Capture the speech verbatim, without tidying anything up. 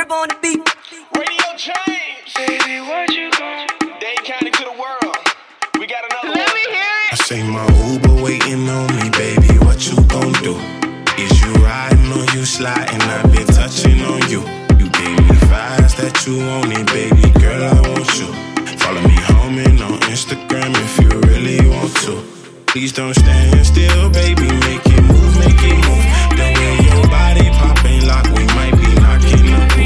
Herb on the beat. Radio change. Baby, what you gon' Dade County to the world. We got another Let one. me hear it. I say my Uber waiting on me, baby, what you gon' do? Is you riding or you sliding? I been touching on you. You gave me vibes that you wanted, baby girl, I want you. Follow me home and on Instagram if you really want to. Please don't stand still, baby, make it move, make it move.